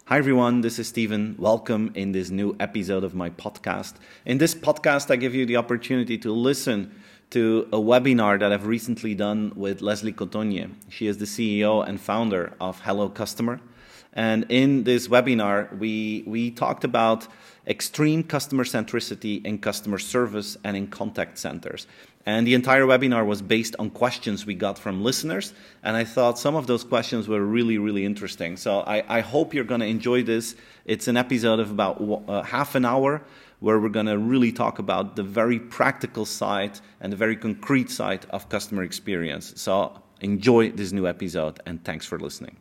Hi everyone, this is Steven. Welcome in this new episode of my podcast. In this podcast, I give you the opportunity to listen to a webinar that I've recently done with Leslie Cotonye. She is the CEO and founder of Hello Customer. And in this webinar, we talked about extreme customer centricity in customer service and in contact centers. And the entire webinar was based on questions we got from listeners. And I thought some of those questions were really, really interesting. So I hope you're going to enjoy this. It's an episode of about half an hour where we're going to really talk about the very practical side and the very concrete side of customer experience. So enjoy this new episode and thanks for listening.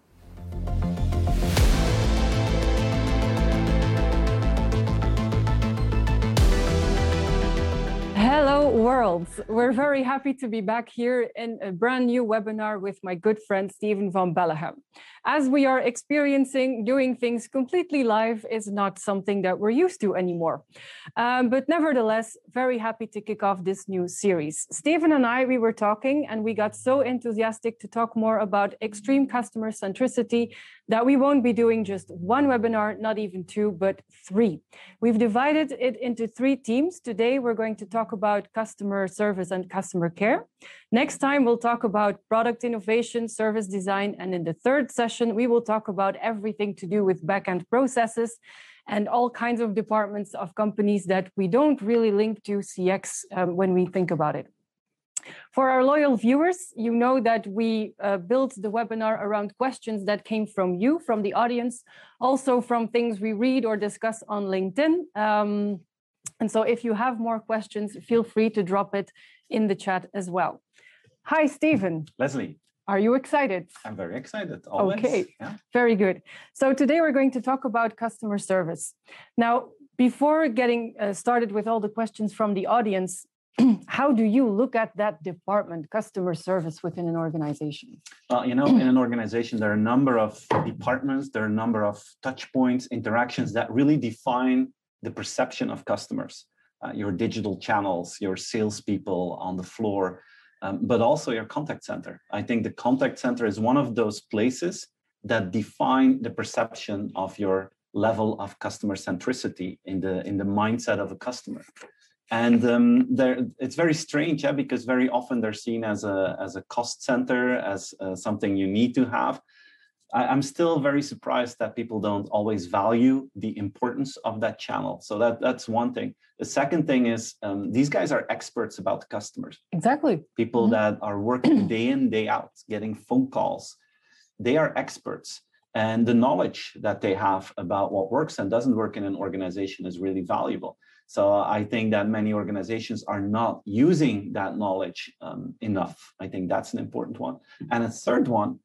Hello world! We're very happy to be back here in a brand new webinar with my good friend Steven van Belleghem. As we are experiencing, doing things completely live is not something that we're used to anymore. But nevertheless, very happy to kick off this new series. Steven and I, we were talking and we got so enthusiastic to talk more about extreme customer centricity that we won't be doing just one webinar, not even two, but three. We've divided it into three teams. Today, we're going to talk about customer service and customer care. Next time, we'll talk about product innovation, service design, and in the third session, we will talk about everything to do with back-end processes and all kinds of departments of companies that we don't really link to CX when we think about it. For our loyal viewers, you know that we built the webinar around questions that came from you, from the audience, also from things we read or discuss on LinkedIn. And so if you have more questions, feel free to drop it in the chat as well. Hi, Steven. Leslie. Are you excited? I'm very excited, always. Okay, yeah. Very good. So today we're going to talk about customer service. Now, before getting started with all the questions from the audience, how do you look at that department, customer service, within an organization? Well, you know, in an organization, there are a number of departments, there are a number of touch points, interactions that really define the perception of customers. Your digital channels, your salespeople on the floor, but also your contact center. I think the contact center is one of those places that define the perception of your level of customer centricity in the mindset of a customer. And it's very strange, because very often they're seen as a cost center, as something you need to have. I'm still very surprised that people don't always value the importance of that channel. So that's one thing. The second thing is these guys are experts about customers. Exactly. People that are working day in, day out, getting phone calls. They are experts. And the knowledge that they have about what works and doesn't work in an organization is really valuable. So I think that many organizations are not using that knowledge enough. I think that's an important one. And a third one,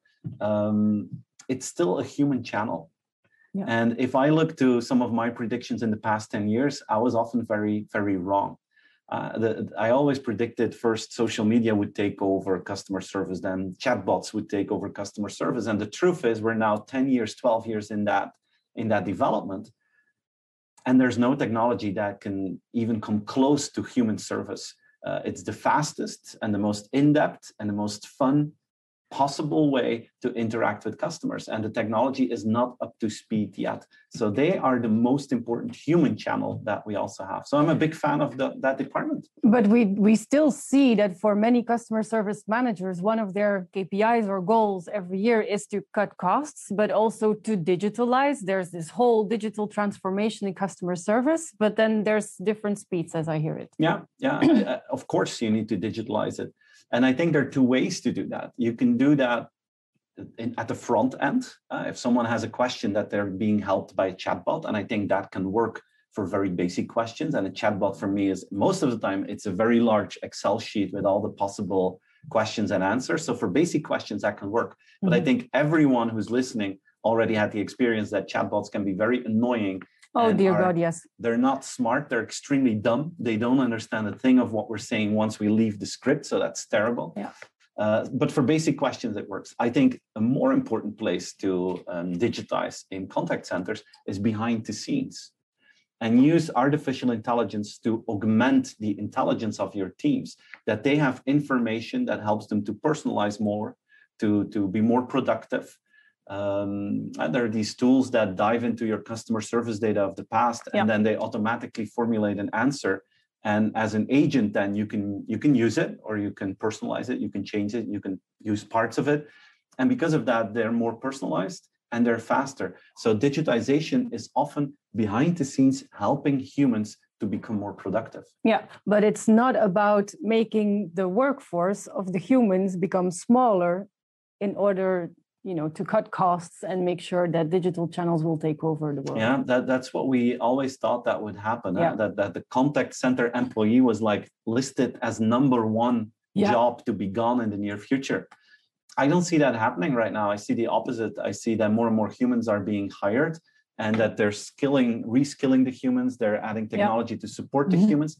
it's still a human channel. Yeah. And if I look to some of my predictions in the past 10 years, I was often very, very wrong. I always predicted first social media would take over customer service, then chatbots would take over customer service. And the truth is we're now 10 years, 12 years in that development. And there's no technology that can even come close to human service. It's the fastest and the most in-depth and the most fun possible way to interact with customers, and the technology is not up to speed yet. So they are the most important human channel that we also have. So I'm a big fan of that department. But we still see that for many customer service managers, one of their KPIs or goals every year is to cut costs, but also to digitalize. There's this whole digital transformation in customer service, but then there's different speeds as I hear it. Yeah. Of course, you need to digitalize it. And I think there are two ways to do that. You can do that at the front end. If someone has a question that they're being helped by a chatbot, and I think that can work for very basic questions. And a chatbot for me is most of the time, it's a very large Excel sheet with all the possible questions and answers. So for basic questions, that can work. But I think everyone who's listening already had the experience that chatbots can be very annoying. Oh, dear God, yes. They're not smart. They're extremely dumb. They don't understand a thing of what we're saying once we leave the script. So that's terrible. Yeah. But for basic questions, it works. I think a more important place to digitize in contact centers is behind the scenes and use artificial intelligence to augment the intelligence of your teams, that they have information that helps them to personalize more, to be more productive, There are these tools that dive into your customer service data of the past, and then they automatically formulate an answer. And as an agent, then you can use it, or you can personalize it, you can change it, you can use parts of it. And because of that, they're more personalized and they're faster. So digitization is often behind the scenes helping humans to become more productive. Yeah, but it's not about making the workforce of the humans become smaller in order, to cut costs and make sure that digital channels will take over the world. Yeah, that's what we always thought that would happen. That the contact center employee was like listed as number one job to be gone in the near future. I don't see that happening right now. I see the opposite. I see that more and more humans are being hired, and that they're reskilling the humans. They're adding technology to support the humans.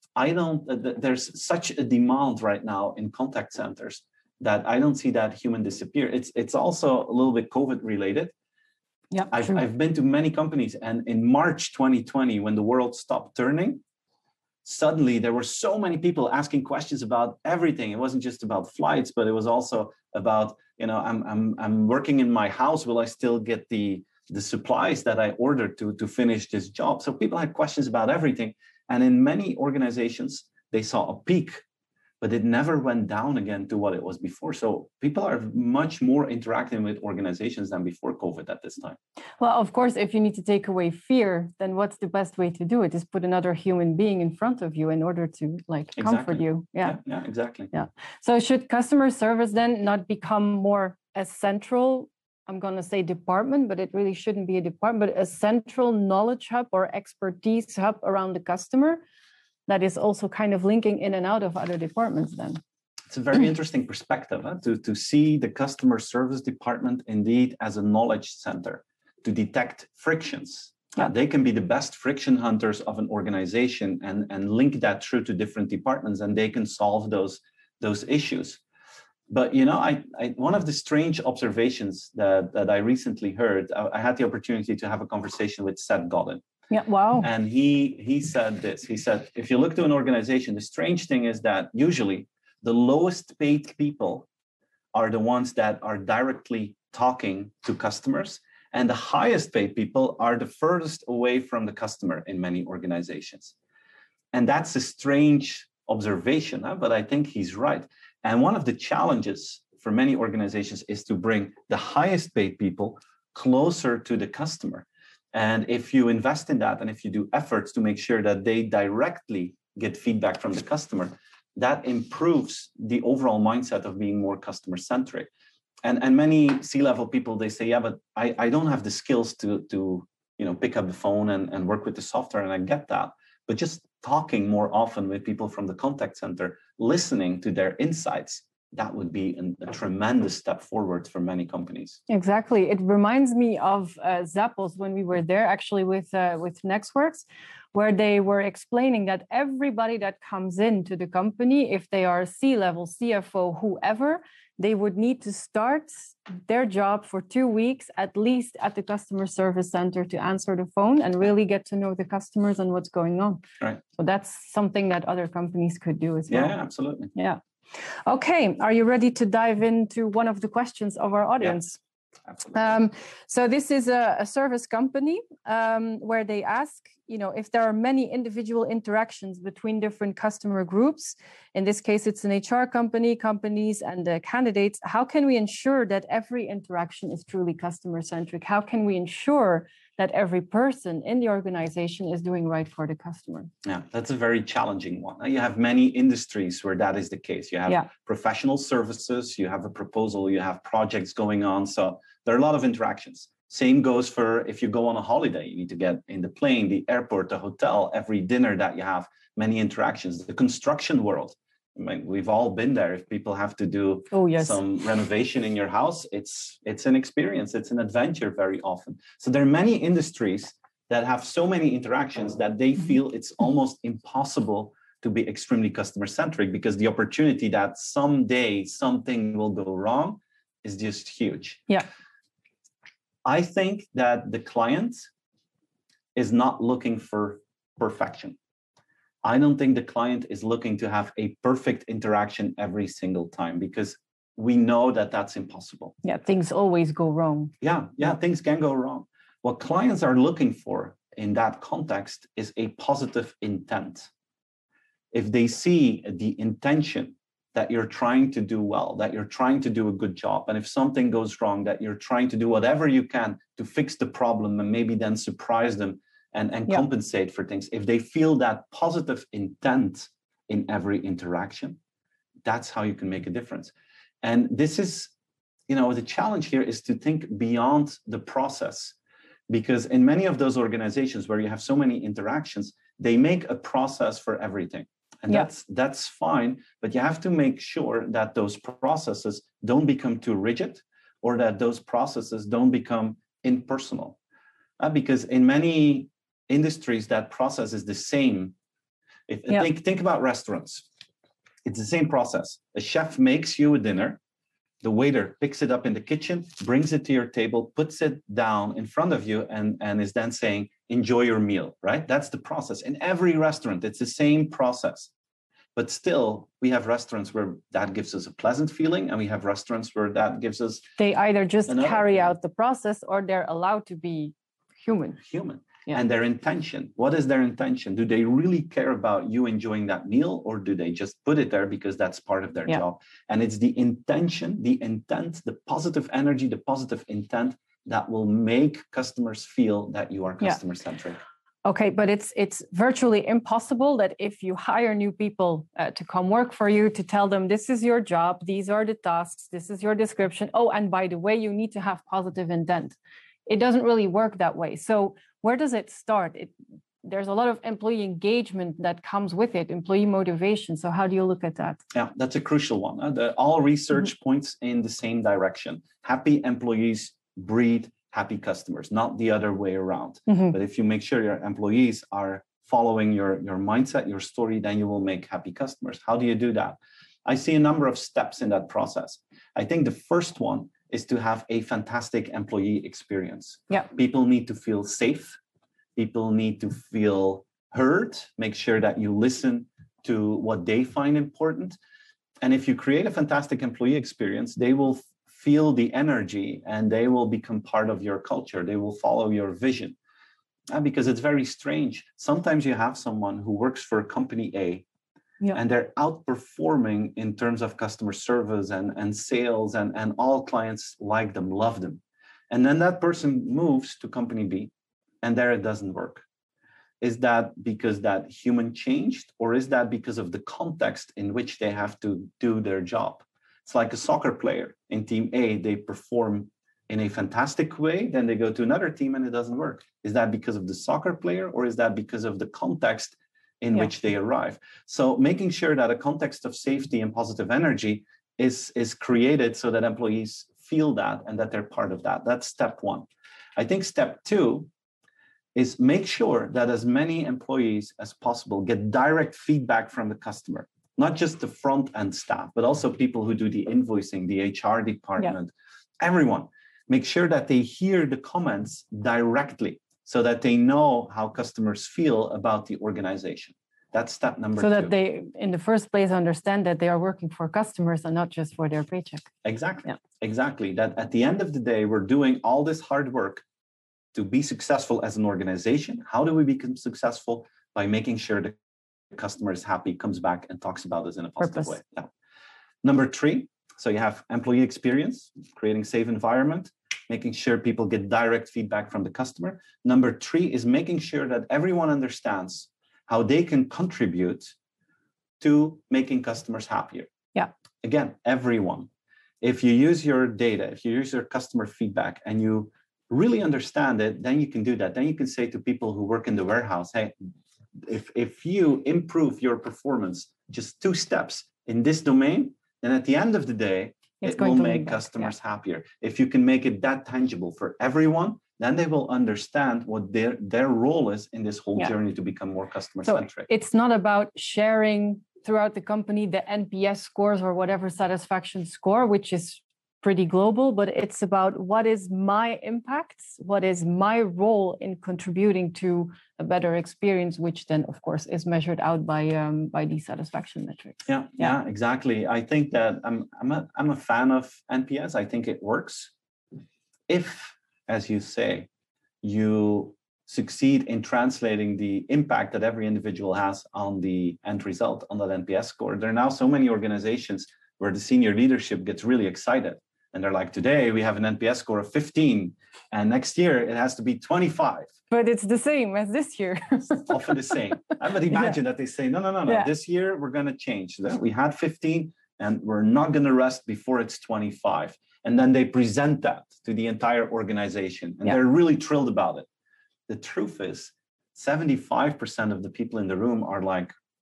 There's such a demand right now in contact centers that I don't see that human disappear. It's also a little bit COVID related. Yeah, I've been to many companies, and in March 2020, when the world stopped turning, suddenly there were so many people asking questions about everything. It wasn't just about flights, but it was also about, I'm working in my house. Will I still get the supplies that I ordered to finish this job? So people had questions about everything. And in many organizations, they saw a peak, but it never went down again to what it was before. So people are much more interacting with organizations than before COVID at this time. Well, of course, if you need to take away fear, then what's the best way to do it? Is put another human being in front of you in order to comfort you. Yeah, exactly. Yeah. So should customer service then not become more a central, I'm going to say department, but it really shouldn't be a department, but a central knowledge hub or expertise hub around the customer that is also kind of linking in and out of other departments then? It's a very interesting perspective, to see the customer service department indeed as a knowledge center to detect frictions. They can be the best friction hunters of an organization and link that through to different departments, and they can solve those issues. But one of the strange observations that I recently heard, I had the opportunity to have a conversation with Seth Godin. Yeah, wow. And he said this. He said, if you look to an organization, the strange thing is that usually the lowest paid people are the ones that are directly talking to customers, and the highest paid people are the furthest away from the customer in many organizations. And that's a strange observation, but I think he's right. And one of the challenges for many organizations is to bring the highest paid people closer to the customer. And if you invest in that, and if you do efforts to make sure that they directly get feedback from the customer, that improves the overall mindset of being more customer-centric. And many C-level people, they say, but I don't have the skills to pick up the phone and work with the software, and I get that. But just talking more often with people from the contact center, listening to their insights, that would be a tremendous step forward for many companies. Exactly. It reminds me of Zappos when we were there, actually with Nextworks, where they were explaining that everybody that comes into the company, if they are C-level, CFO, whoever, they would need to start their job for 2 weeks, at least at the customer service center, to answer the phone and really get to know the customers and what's going on. Right. So that's something that other companies could do as well. Yeah, absolutely. Yeah. Okay, are you ready to dive into one of the questions of our audience? Yeah, absolutely. So this is a service company where they ask, if there are many individual interactions between different customer groups, in this case, it's an HR companies and the candidates, how can we ensure that every interaction is truly customer-centric? How can we ensure that every person in the organization is doing right for the customer? Yeah, that's a very challenging one. You have many industries where that is the case. You have professional services, you have a proposal, you have projects going on. So there are a lot of interactions. Same goes for if you go on a holiday, you need to get in the plane, the airport, the hotel, every dinner that you have, many interactions. The construction world, I mean, we've all been there. If people have to do some renovation in your house, it's an experience, it's an adventure very often. So there are many industries that have so many interactions that they feel it's almost impossible to be extremely customer-centric, because the opportunity that someday something will go wrong is just huge. Yeah. I think that the client is not looking for perfection. I don't think the client is looking to have a perfect interaction every single time, because we know that that's impossible. Yeah, things always go wrong. Yeah, things can go wrong. What clients are looking for in that context is a positive intent. If they see the intention that you're trying to do well, that you're trying to do a good job, and if something goes wrong, that you're trying to do whatever you can to fix the problem and maybe then surprise them and compensate for things. If they feel that positive intent in every interaction, that's how you can make a difference. And this is, the challenge here is to think beyond the process, because in many of those organizations where you have so many interactions, they make a process for everything. And that's fine, but you have to make sure that those processes don't become too rigid, or that those processes don't become impersonal. Because in many industries, that process is the same. Think about restaurants. It's the same process. A chef makes you a dinner. The waiter picks it up in the kitchen, brings it to your table, puts it down in front of you, and is then saying, enjoy your meal, right? That's the process. In every restaurant, it's the same process. But still, we have restaurants where that gives us a pleasant feeling, and we have restaurants where that gives us... They either just carry out the process, or they're allowed to be human. Yeah. And their intention, what is their intention? Do they really care about you enjoying that meal, or do they just put it there because that's part of their job? And it's the intention, the intent, the positive energy, the positive intent that will make customers feel that you are customer-centric. Okay, but it's virtually impossible that if you hire new people to come work for you, to tell them this is your job, these are the tasks, this is your description. Oh, and by the way, you need to have positive intent. It doesn't really work that way. So where does it start? There's a lot of employee engagement that comes with it, employee motivation. So how do you look at that? Yeah, that's a crucial one. All research points in the same direction. Happy employees breed happy customers, not the other way around. But if you make sure your employees are following your mindset, your story, then you will make happy customers. How do you do that? I see a number of steps in that process. I think the first one is to have a fantastic employee experience. Yeah. People need to feel safe. People need to feel heard. Make sure that you listen to what they find important. And if you create a fantastic employee experience, they will feel the energy and they will become part of your culture. They will follow your vision. Because it's very strange. Sometimes you have someone who works for company A, and they're outperforming in terms of customer service and sales, and all clients like them, love them. And then that person moves to company B, and there it doesn't work. Is that because that human changed, or is that because of the context in which they have to do their job? It's like a soccer player. In team A, they perform in a fantastic way, then they go to another team and it doesn't work. Is that because of the soccer player, or is that because of the context in which they arrive? So making sure that a context of safety and positive energy is created so that employees feel that and that they're part of that. That's step one. I think step two is make sure that as many employees as possible get direct feedback from the customer, not just the front end staff, but also people who do the invoicing, the HR department, everyone. Make sure that they hear the comments directly, so that they know how customers feel about the organization. That's step number two. So that they, in the first place, understand that they are working for customers and not just for their paycheck. Exactly. Exactly. That at the end of the day, we're doing all this hard work to be successful as an organization. How do we become successful? By making sure the customer is happy, comes back and talks about us in a positive way. Yeah. Number three, so you have employee experience, creating safe environment, making sure people get direct feedback from the customer. Number three is making sure that everyone understands how they can contribute to making customers happier. Yeah. Again, everyone. If you use your data, if you use your customer feedback and you really understand it, then you can do that. Then you can say to people who work in the warehouse, hey, if you improve your performance just 2 steps in this domain, then at the end of the day, it will make customers happier. If you can make it that tangible for everyone, then they will understand what their role is in this whole journey to become more customer-centric. So it's not about sharing throughout the company the NPS scores or whatever satisfaction score, which is pretty global, but it's about what is my impact, what is my role in contributing to a better experience, which then, of course, is measured out by these satisfaction metrics. Yeah, exactly. I think that I'm a fan of NPS. I think it works if, as you say, you succeed in translating the impact that every individual has on the end result, on that NPS score. There are now so many organizations where the senior leadership gets really excited. And they're like, today we have an NPS score of 15, and next year it has to be 25. But it's the same as this year. It's often the same. I would imagine that they say, no. Yeah. This year we're going to change that. We had 15 and we're not going to rest before it's 25. And then they present that to the entire organization, and they're really thrilled about it. The truth is 75% of the people in the room are like,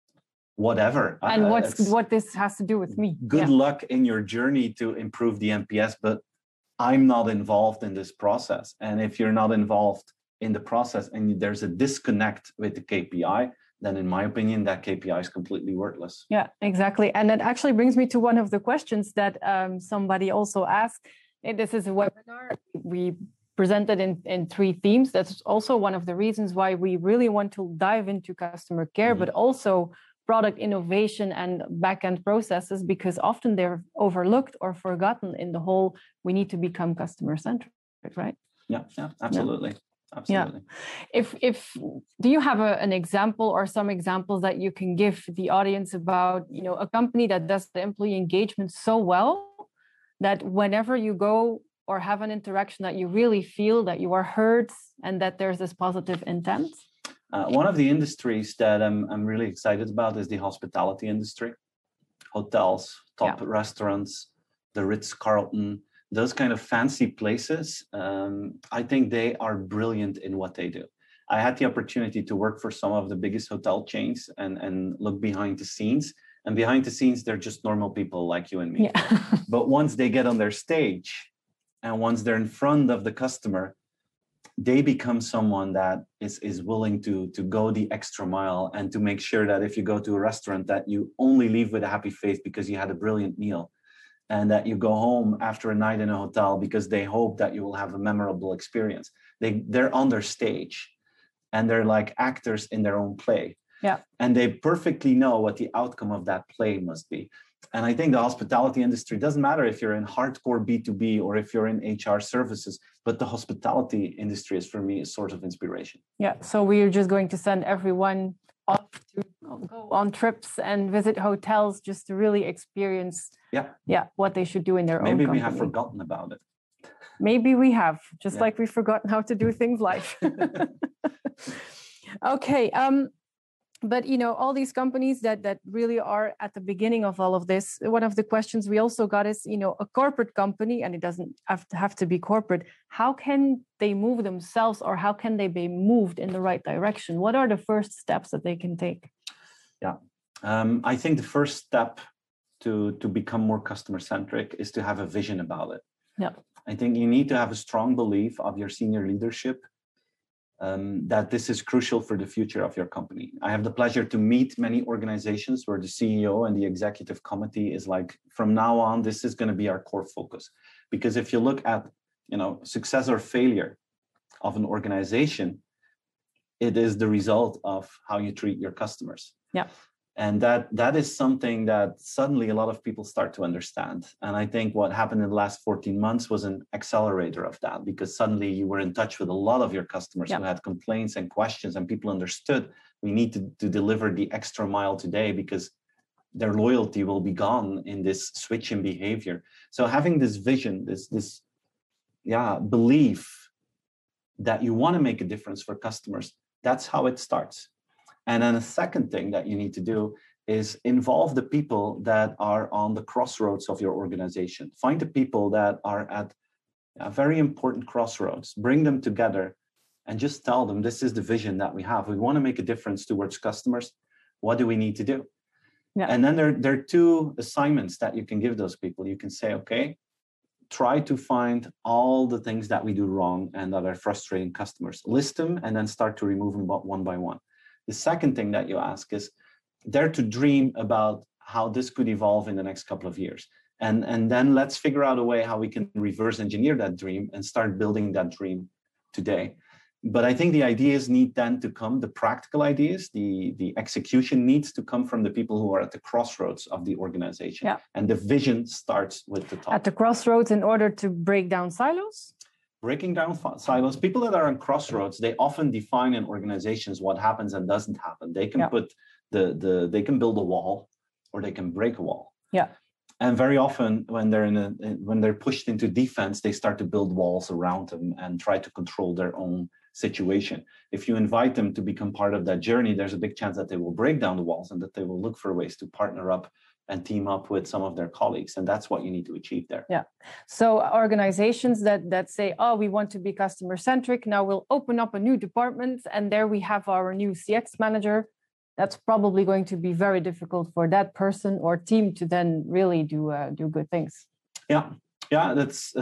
whatever. And what this has to do with me. Good luck in your journey to improve the NPS, but I'm not involved in this process. And if you're not involved in the process and there's a disconnect with the KPI, then in my opinion, that KPI is completely worthless. Yeah, exactly. And that actually brings me to one of the questions that somebody also asked. This is a webinar. We presented in 3 themes. That's also one of the reasons why we really want to dive into customer care, but also product innovation and back-end processes, because often they're overlooked or forgotten in the whole, we need to become customer-centric, right? Yeah, absolutely. Absolutely. Yeah. If do you have an example or some examples that you can give the audience about, a company that does the employee engagement so well that whenever you go or have an interaction that you really feel that you are heard and that there's this positive intent? One of the industries that I'm really excited about is the hospitality industry. Hotels, top restaurants, the Ritz-Carlton, those kind of fancy places. I think they are brilliant in what they do. I had the opportunity to work for some of the biggest hotel chains and look behind the scenes. And behind the scenes, they're just normal people like you and me. Yeah. But once they get on their stage and once they're in front of the customer, they become someone that is willing to go the extra mile and to make sure that if you go to a restaurant that you only leave with a happy face because you had a brilliant meal, and that you go home after a night in a hotel because they hope that you will have a memorable experience. They're on their stage and they're like actors in their own play. Yeah. And they perfectly know what the outcome of that play must be. And I think the hospitality industry doesn't matter if you're in hardcore B2B or if you're in HR services, but the hospitality industry is, for me, a source of inspiration. Yeah. So we're just going to send everyone off to go on trips and visit hotels just to really experience what they should do in their own company. Maybe we have forgotten about it. Maybe we have, just like we've forgotten how to do things live. Okay. But, all these companies that really are at the beginning of all of this, one of the questions we also got is, a corporate company, and it doesn't have to be corporate, how can they move themselves or how can they be moved in the right direction? What are the first steps that they can take? Yeah, I think the first step to become more customer-centric is to have a vision about it. Yeah, I think you need to have a strong belief of your senior leadership that this is crucial for the future of your company. I have the pleasure to meet many organizations where the CEO and the executive committee is like, from now on, this is going to be our core focus. Because if you look at, success or failure of an organization, it is the result of how you treat your customers. Yeah. And that is something that suddenly a lot of people start to understand. And I think what happened in the last 14 months was an accelerator of that, because suddenly you were in touch with a lot of your customers who had complaints and questions, and people understood we need to deliver the extra mile today because their loyalty will be gone in this switch in behavior. So having this vision, this belief that you want to make a difference for customers, that's how it starts. And then the second thing that you need to do is involve the people that are on the crossroads of your organization. Find the people that are at a very important crossroads, bring them together and just tell them, this is the vision that we have. We want to make a difference towards customers. What do we need to do? Yeah. And then there are 2 assignments that you can give those people. You can say, okay, try to find all the things that we do wrong and that are frustrating customers. List them and then start to remove them one by one. The second thing that you ask is dare to dream about how this could evolve in the next couple of years. And then let's figure out a way how we can reverse engineer that dream and start building that dream today. But I think the ideas need then to come, the practical ideas, the execution needs to come from the people who are at the crossroads of the organization. Yeah. And the vision starts with the top. At the crossroads in order to break down silos? Breaking down silos. People that are on crossroads, they often define in organizations what happens and doesn't happen. They can put they can build a wall or they can break a wall. Yeah. And very often when they're pushed into defense, they start to build walls around them and try to control their own situation. If you invite them to become part of that journey, there's a big chance that they will break down the walls and that they will look for ways to partner up and team up with some of their colleagues. And that's what you need to achieve there. Yeah. So organizations that say, oh, we want to be customer centric, now we'll open up a new department and there we have our new CX manager. That's probably going to be very difficult for that person or team to then really do good things. Yeah, that's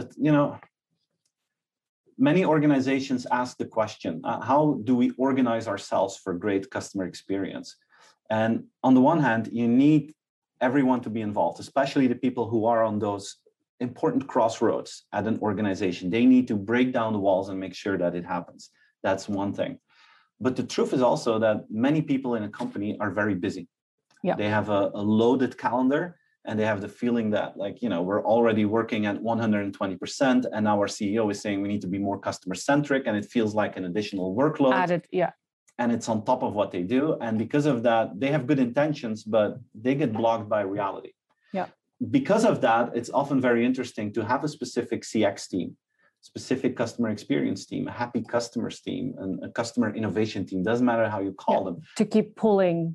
many organizations ask the question, how do we organize ourselves for great customer experience? And on the one hand, you need everyone to be involved, especially the people who are on those important crossroads at an organization. They need to break down the walls and make sure that it happens. That's one thing. But the truth is also that many people in a company are very busy. Yeah. They have a loaded calendar and they have the feeling that we're already working at 120% and now our CEO is saying we need to be more customer centric and it feels like an additional workload. Added, yeah. And it's on top of what they do. And because of that, they have good intentions, but they get blocked by reality. Yeah. Because of that, it's often very interesting to have a specific CX team, specific customer experience team, a happy customers team, and a customer innovation team. Doesn't matter how you call them. To keep pulling,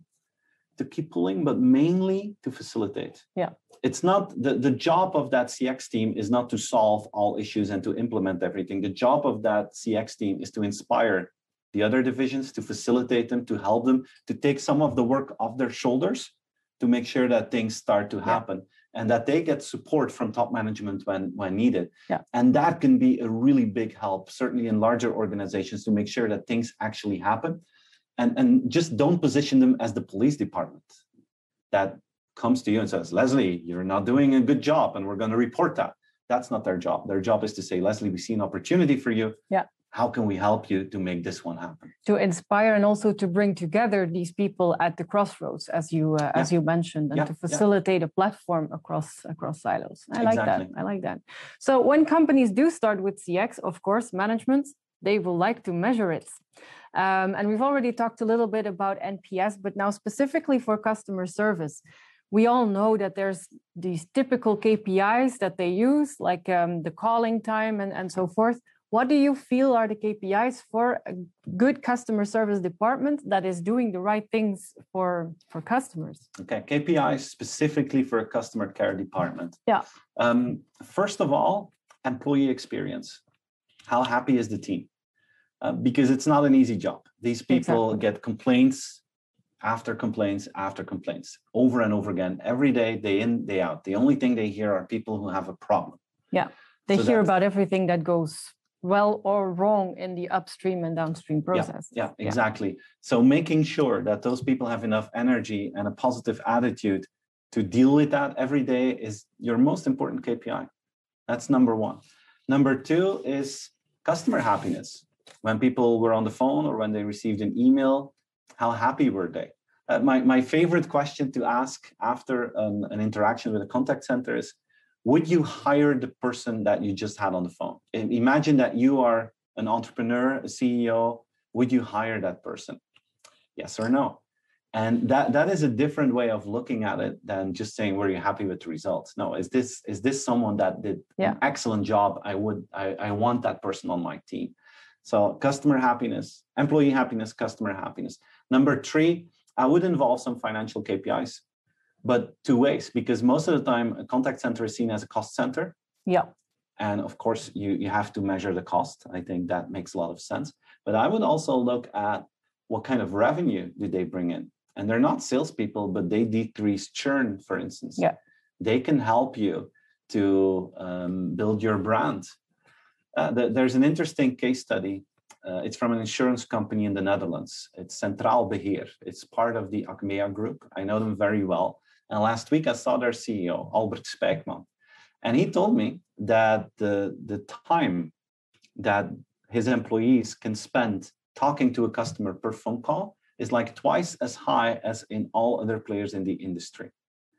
but mainly to facilitate. Yeah. It's not the job of that CX team is not to solve all issues and to implement everything. The job of that CX team is to inspire the other divisions, to facilitate them, to help them, to take some of the work off their shoulders, to make sure that things start to happen and that they get support from top management when needed. Yeah. And that can be a really big help, certainly in larger organizations, to make sure that things actually happen. And just don't position them as the police department that comes to you and says, Leslie, you're not doing a good job and we're going to report that. That's not their job. Their job is to say, Leslie, we see an opportunity for you. Yeah. How can we help you to make this one happen? To inspire and also to bring together these people at the crossroads, as you mentioned, and to facilitate a platform across silos. I like that. So when companies do start with CX, of course, management, they will like to measure it. And we've already talked a little bit about NPS, but now specifically for customer service, we all know that there's these typical KPIs that they use, like the calling time and so forth. What do you feel are the KPIs for a good customer service department that is doing the right things for customers? Okay, KPIs specifically for a customer care department. Yeah. First of all, employee experience. How happy is the team? Because it's not an easy job. These people get complaints after complaints after complaints over and over again, every day, day in, day out. The only thing they hear are people who have a problem. Yeah, they hear about everything that goes well or wrong in the upstream and downstream process. Yeah, exactly. So making sure that those people have enough energy and a positive attitude to deal with that every day is your most important KPI. That's number one. Number two is customer happiness. When people were on the phone or when they received an email, how happy were they? My favorite question to ask after an interaction with a contact center is, would you hire the person that you just had on the phone? Imagine that you are an entrepreneur, a CEO. Would you hire that person? Yes or no? And that is a different way of looking at it than just saying, were you happy with the results? No, is this someone that did an excellent job? I want that person on my team. So customer happiness, employee happiness, customer happiness. Number three, I would involve some financial KPIs. But two ways, because most of the time a contact center is seen as a cost center. Yeah. And of course, you have to measure the cost. I think that makes a lot of sense. But I would also look at what kind of revenue do they bring in? And they're not salespeople, but they decrease churn, for instance. Yeah. They can help you to build your brand. There's an interesting case study. It's from an insurance company in the Netherlands. It's Centraal Beheer. It's part of the Achmea group. I know them very well. And last week I saw their CEO, Albert Spijkman. And he told me that the time that his employees can spend talking to a customer per phone call is like twice as high as in all other players in the industry.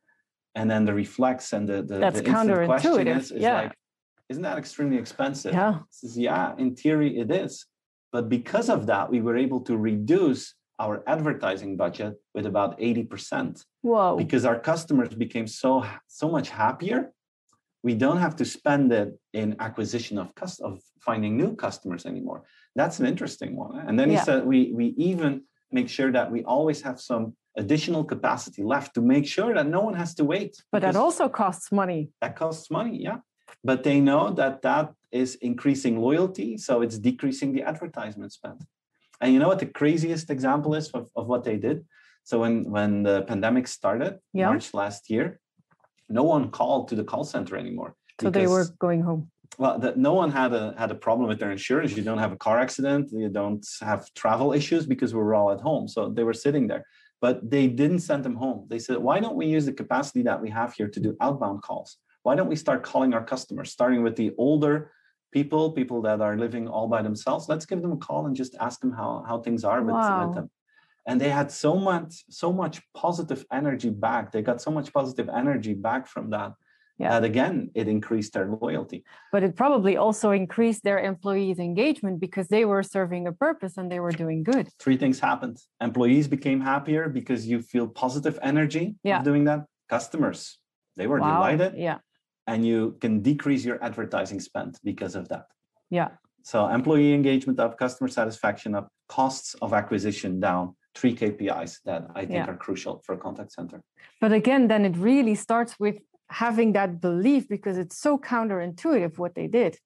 And then the reflex and the instant question is like, isn't that extremely expensive? Yeah. Says, yeah, in theory it is. But because of that, we were able to reduce our advertising budget with about 80%. Whoa. Because our customers became so much happier. We don't have to spend it in acquisition of finding new customers anymore. That's an interesting one. And then he said, we even make sure that we always have some additional capacity left to make sure that no one has to wait. But that also costs money. That costs money, yeah. But they know that that is increasing loyalty, so it's decreasing the advertisement spend. And you know what the craziest example is of what they did? So when the pandemic started, March last year, no one called to the call center anymore. So they were going home. Well, no one had a problem with their insurance. You don't have a car accident. You don't have travel issues because we were all at home. So they were sitting there. But they didn't send them home. They said, why don't we use the capacity that we have here to do outbound calls? Why don't we start calling our customers, starting with the older people that are living all by themselves? Let's give them a call and just ask them how things are with them. And they had so much positive energy back. They got so much positive energy back from that. That again, it increased their loyalty. But it probably also increased their employees' engagement because they were serving a purpose and they were doing good. 3 things happened. Employees became happier because you feel positive energy of doing that. Customers, they were delighted. Yeah. And you can decrease your advertising spend because of that. Yeah. So employee engagement up, customer satisfaction up, costs of acquisition down. 3 KPIs that I think are crucial for a contact center. But again, then it really starts with having that belief because it's so counterintuitive what they did.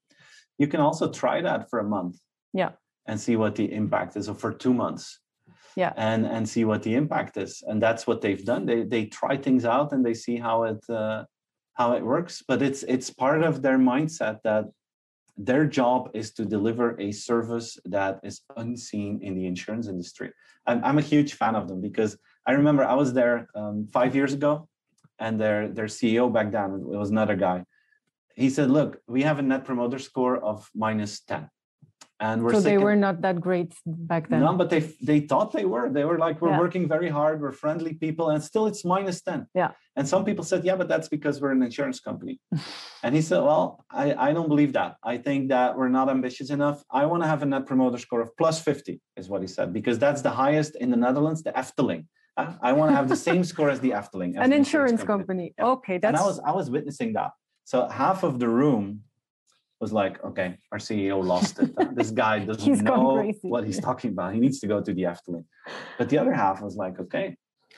You can also try that for a month. Yeah. And see what the impact is, or for 2 months. Yeah. And see what the impact is. And that's what they've done. They try things out and they see how it works. But it's part of their mindset that their job is to deliver a service that is unseen in the insurance industry. I'm a huge fan of them because I remember I was there 5 years ago, and their CEO back then, it was another guy. He said, look, we have a net promoter score of -10. And so they were not that great back then. No, but they thought they were. They were like, we're working very hard, we're friendly people, and still it's -10. Yeah. And some people said, yeah, but that's because we're an insurance company. And he said, well, I don't believe that. I think that we're not ambitious enough. I want to have a net promoter score of +50, is what he said, because that's the highest in the Netherlands, the Efteling. I want to have the same score as the Efteling. An insurance company. Yeah. Okay, that's. And I was witnessing that. So half of the room was like, okay, our CEO lost it. This guy doesn't know what he's talking about. He needs to go to the Efteling. But the other half was like, okay,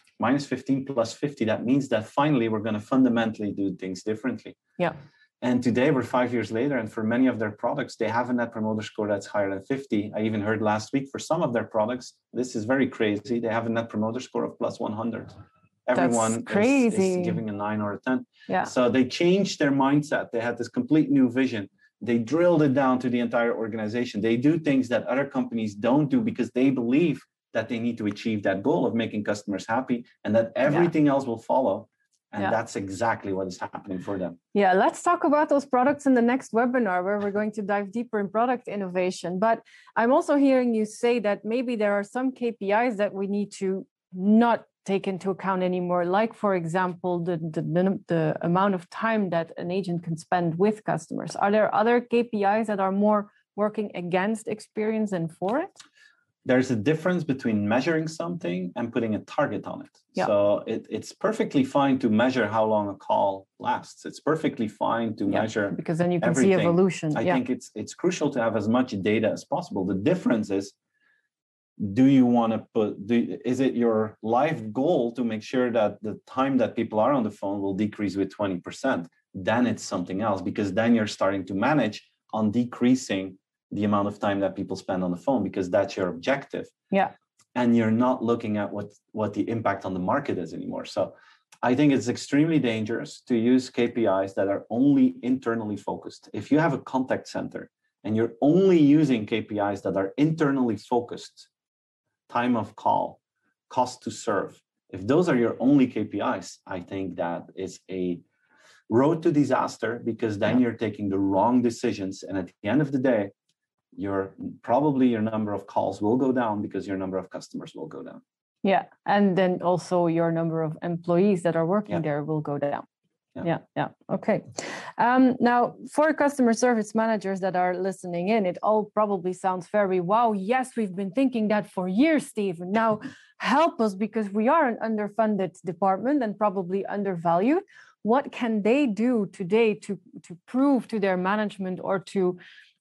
-15 +50. That means that finally we're going to fundamentally do things differently. Yeah. And today we're 5 years later, and for many of their products, they have a net promoter score that's higher than 50. I even heard last week for some of their products, this is very crazy. They have a net promoter score of +100. Everyone is giving a 9 or a 10. Yeah. So they changed their mindset. They had this complete new vision. They drilled it down to the entire organization. They do things that other companies don't do because they believe that they need to achieve that goal of making customers happy and that everything else will follow. And that's exactly what is happening for them. Yeah, let's talk about those products in the next webinar where we're going to dive deeper in product innovation. But I'm also hearing you say that maybe there are some KPIs that we need to not take into account anymore, like, for example, the amount of time that an agent can spend with customers. Are there other KPIs that are more working against experience than for it? There's a difference between measuring something and putting a target on it. Yeah. So it's perfectly fine to measure how long a call lasts. It's perfectly fine to measure because then you can everything. see evolution. I think it's crucial to have as much data as possible. The difference is, do you want to is it your life goal to make sure that the time that people are on the phone will decrease with 20%? Then it's something else, because then you're starting to manage on decreasing the amount of time that people spend on the phone, because that's your objective. Yeah. And you're not looking at what the impact on the market is anymore. So I think it's extremely dangerous to use KPIs that are only internally focused. If you have a contact center and you're only using KPIs that are internally focused, time of call, cost to serve, if those are your only KPIs, I think that is a road to disaster, because then you're taking the wrong decisions. And at the end of the day, your number of calls will go down because your number of customers will go down. Yeah. And then also your number of employees that are working there will go down. Yeah. Okay. Now, for customer service managers that are listening in, it all probably sounds very, wow, yes, we've been thinking that for years, Steven. Now, help us, because we are an underfunded department and probably undervalued. What can they do today to prove to their management, or to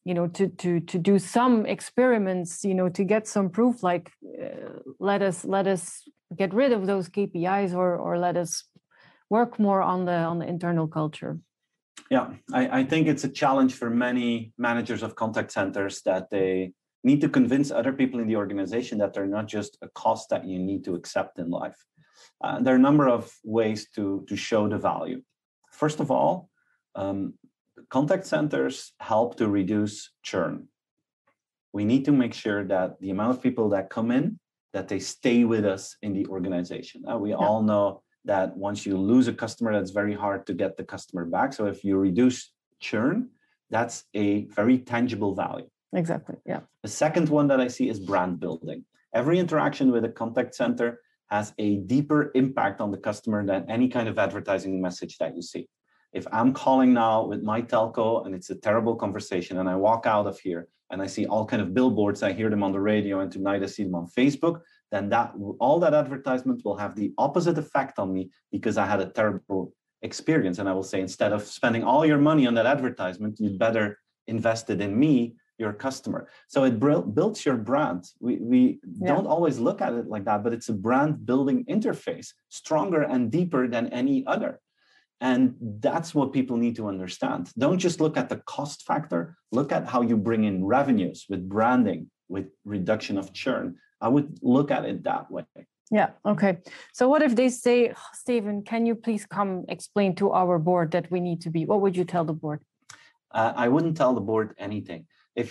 do some experiments, to get some proof, like let us get rid of those KPIs, or let us work more on the internal culture? Yeah, I think it's a challenge for many managers of contact centers, that they need to convince other people in the organization that they're not just a cost that you need to accept in life. There are a number of ways to show the value. First of all, contact centers help to reduce churn. We need to make sure that the amount of people that come in, that they stay with us in the organization. We all know that once you lose a customer, that's very hard to get the customer back. So if you reduce churn, that's a very tangible value. Exactly, yeah. The second one that I see is brand building. Every interaction with a contact center has a deeper impact on the customer than any kind of advertising message that you see. If I'm calling now with my telco and it's a terrible conversation, and I walk out of here and I see all kind of billboards, I hear them on the radio, and tonight I see them on Facebook, then all that advertisement will have the opposite effect on me, because I had a terrible experience. And I will say, instead of spending all your money on that advertisement, you'd better invest it in me, your customer. So it builds your brand. We don't always look at it like that, but it's a brand building interface, stronger and deeper than any other. And that's what people need to understand. Don't just look at the cost factor. Look at how you bring in revenues with branding, with reduction of churn. I would look at it that way. Yeah, okay. So what if they say, Steven, can you please come explain to our board that we need to be? What would you tell the board? I wouldn't tell the board anything. If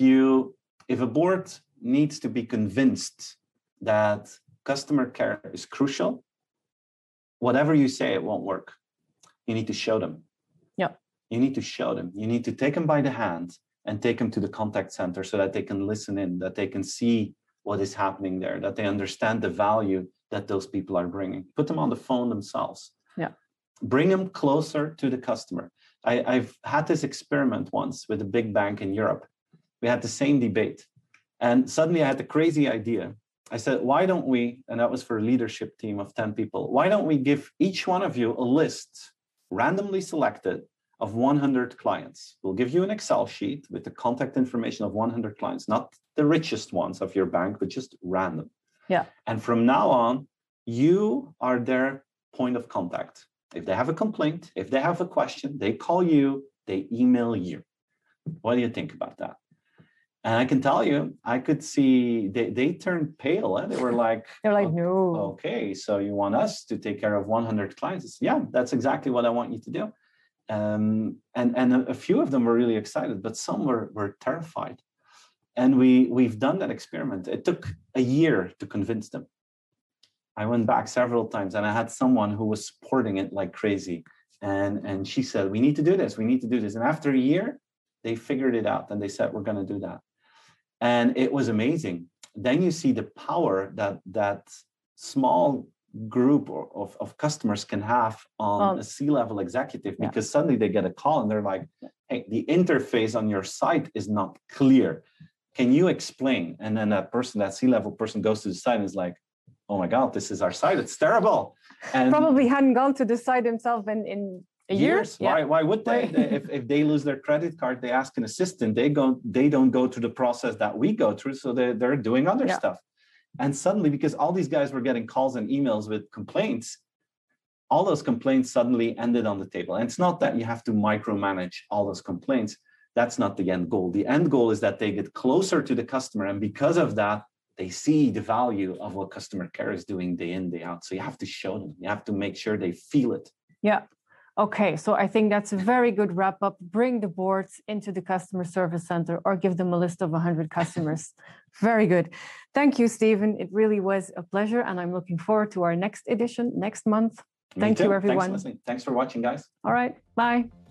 a board needs to be convinced that customer care is crucial, whatever you say, it won't work. You need to show them. Yeah. You need to show them. You need to take them by the hand and take them to the contact center so that they can listen in, that they can see what is happening there, that they understand the value that those people are bringing. Put them on the phone themselves. Yeah. Bring them closer to the customer. I've had this experiment once with a big bank in Europe. We had the same debate. And suddenly I had the crazy idea. I said, why don't we, and that was for a leadership team of 10 people, why don't we give each one of you a list, randomly selected, of 100 clients. We'll give you an Excel sheet with the contact information of 100 clients, not the richest ones of your bank, but just random. Yeah. And from now on, you are their point of contact. If they have a complaint, if they have a question, they call you, they email you. What do you think about that? And I can tell you, I could see they turned pale. They were like, no. Okay, so you want us to take care of 100 clients? Yeah, that's exactly what I want you to do. And a few of them were really excited, but some were terrified. And we've done that experiment. It took a year to convince them. I went back several times, and I had someone who was supporting it like crazy. And she said, we need to do this. We need to do this. And after a year, they figured it out, and they said, we're going to do that. And it was amazing. Then you see the power that small group of customers can have on a C-level executive, because suddenly they get a call and they're like, hey, the interface on your site is not clear. Can you explain? And then that C-level person goes to the site and is like, oh my God, this is our site. It's terrible. And probably hadn't gone to the site himself in a year. Yeah. Why would they? If they lose their credit card, they ask an assistant. They don't go through the process that we go through. So they're doing other stuff. And suddenly, because all these guys were getting calls and emails with complaints, all those complaints suddenly ended on the table. And it's not that you have to micromanage all those complaints. That's not the end goal. The end goal is that they get closer to the customer. And because of that, they see the value of what customer care is doing day in, day out. So you have to show them. You have to make sure they feel it. Yeah. Okay, so I think that's a very good wrap up. Bring the boards into the customer service center, or give them a list of 100 customers. Very good. Thank you, Steven. It really was a pleasure. And I'm looking forward to our next edition next month. Thank you, everyone. Thanks for listening. Thanks for watching, guys. All right. Bye.